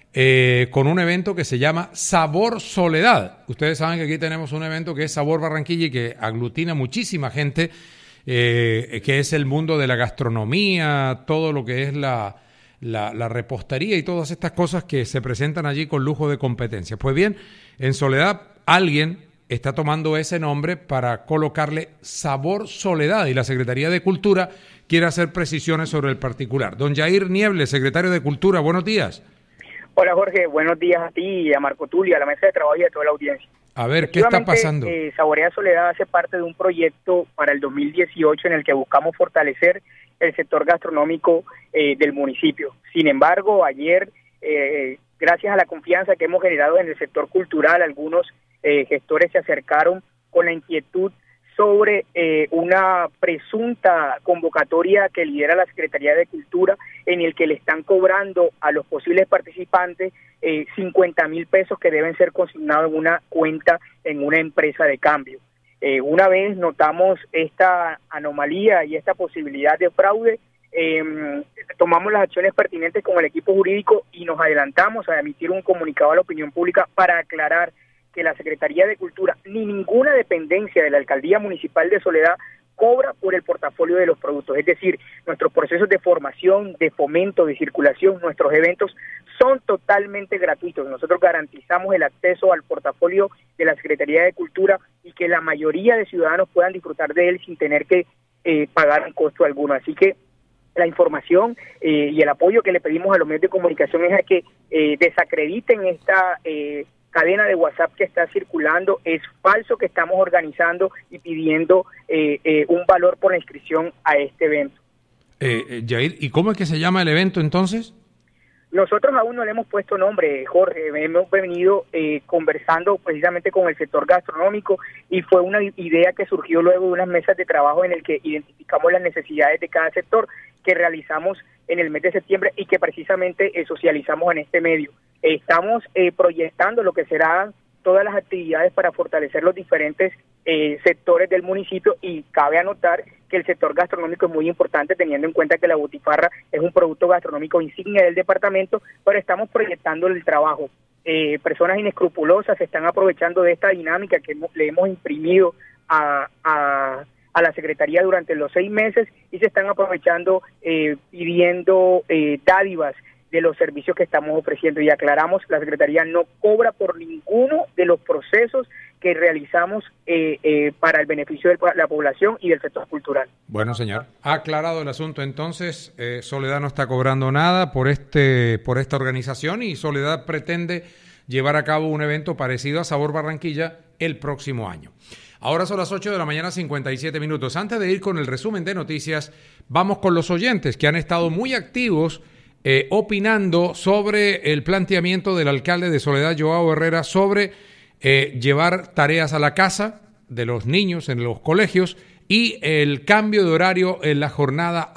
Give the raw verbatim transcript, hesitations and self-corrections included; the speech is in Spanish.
eh, con un evento que se llama Sabor Soledad. Ustedes saben que aquí tenemos un evento que es Sabor Barranquilla y que aglutina muchísima gente, eh, que es el mundo de la gastronomía, todo lo que es la, la, la repostería y todas estas cosas que se presentan allí con lujo de competencias. Pues bien, en Soledad alguien está tomando ese nombre para colocarle Sabor Soledad y la Secretaría de Cultura quiere hacer precisiones sobre el particular. Don Yair Nieble, secretario de Cultura, buenos días. Hola Jorge, buenos días a ti, a Marco Tulio, a la mesa de trabajo y a toda la audiencia. A ver, ¿qué está pasando? Eh, Saborea Soledad hace parte de un proyecto para el dos mil dieciocho en el que buscamos fortalecer el sector gastronómico eh, del municipio. Sin embargo, ayer, eh, gracias a la confianza que hemos generado en el sector cultural, algunos eh, gestores se acercaron con la inquietud sobre eh, una presunta convocatoria que lidera la Secretaría de Cultura, en el que le están cobrando a los posibles participantes eh, cincuenta mil pesos que deben ser consignados en una cuenta en una empresa de cambio. Eh, una vez notamos esta anomalía y esta posibilidad de fraude, eh, tomamos las acciones pertinentes con el equipo jurídico y nos adelantamos a emitir un comunicado a la opinión pública para aclarar que la Secretaría de Cultura ni ninguna dependencia de la Alcaldía Municipal de Soledad cobra por el portafolio de los productos. Es decir, nuestros procesos de formación, de fomento, de circulación, nuestros eventos son totalmente gratuitos. Nosotros garantizamos el acceso al portafolio de la Secretaría de Cultura y que la mayoría de ciudadanos puedan disfrutar de él sin tener que eh, pagar un costo alguno. Así que la información eh, y el apoyo que le pedimos a los medios de comunicación es a que eh, desacrediten esta eh, cadena de WhatsApp que está circulando. Es falso que estamos organizando y pidiendo eh, eh, un valor por la inscripción a este evento. Eh, eh, Yair, ¿y cómo es que se llama el evento entonces? Nosotros aún no le hemos puesto nombre, Jorge. Hemos venido eh, conversando precisamente con el sector gastronómico y fue una idea que surgió luego de unas mesas de trabajo en el que identificamos las necesidades de cada sector, que realizamos en el mes de septiembre y que precisamente eh, socializamos en este medio. Estamos eh, proyectando lo que serán todas las actividades para fortalecer los diferentes eh, sectores del municipio, y cabe anotar que el sector gastronómico es muy importante, teniendo en cuenta que la butifarra es un producto gastronómico insignia del departamento, pero estamos proyectando el trabajo. Eh, personas inescrupulosas se están aprovechando de esta dinámica que hemos, le hemos imprimido a, a, a la Secretaría durante los seis meses y se están aprovechando eh, pidiendo eh, dádivas de los servicios que estamos ofreciendo. Y aclaramos, la Secretaría no cobra por ninguno de los procesos que realizamos eh, eh, para el beneficio de la población y del sector cultural. Bueno, señor, ha aclarado el asunto entonces. eh, Soledad no está cobrando nada por este por esta organización y Soledad pretende llevar a cabo un evento parecido a Sabor Barranquilla el próximo año. Ahora son las ocho de la mañana, cincuenta y siete minutos. Antes de ir con el resumen de noticias, vamos con los oyentes que han estado muy activos Eh, opinando sobre el planteamiento del alcalde de Soledad, Joao Herrera, sobre eh, llevar tareas a la casa de los niños en los colegios y el cambio de horario en la jornada